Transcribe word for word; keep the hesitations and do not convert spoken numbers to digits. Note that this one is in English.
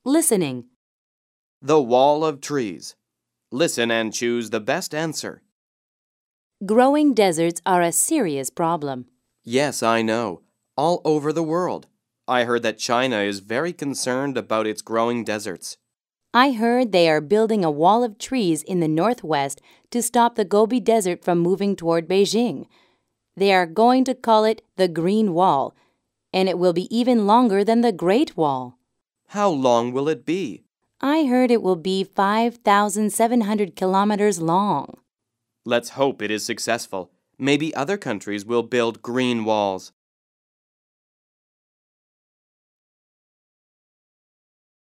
Listening. The wall of trees. Listen and choose the best answer. Growing deserts are a serious problem. Yes, I know. All over the world. I heard that China is very concerned about its growing deserts. I heard they are building a wall of trees in the northwest to stop the Gobi Desert from moving toward Beijing. They are going to call it the Green Wall, and it will be even longer than the Great Wall. How long will it be? I heard it will be five thousand seven hundred kilometers long. Let's hope it is successful. Maybe other countries will build green walls.